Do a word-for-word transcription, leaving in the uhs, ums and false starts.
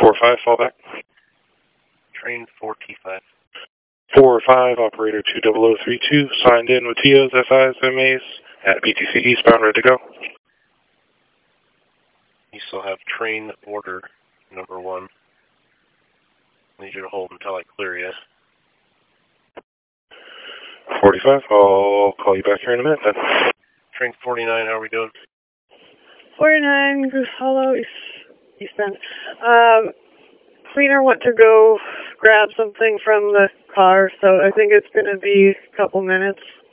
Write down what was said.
four five, fall back. Train four T five. four five, operator two zero zero three two, signed in with T Os, S Is, M As, at B T C eastbound, ready to go. You still have train order number one. Need you to hold until I clear you. forty-five, I'll call you back here in a minute then. Train forty-nine, how are we doing? forty-nine, Goose Hollow, East, East Bend. Um, cleaner went to go grab something from the car, so I think it's going to be a couple minutes.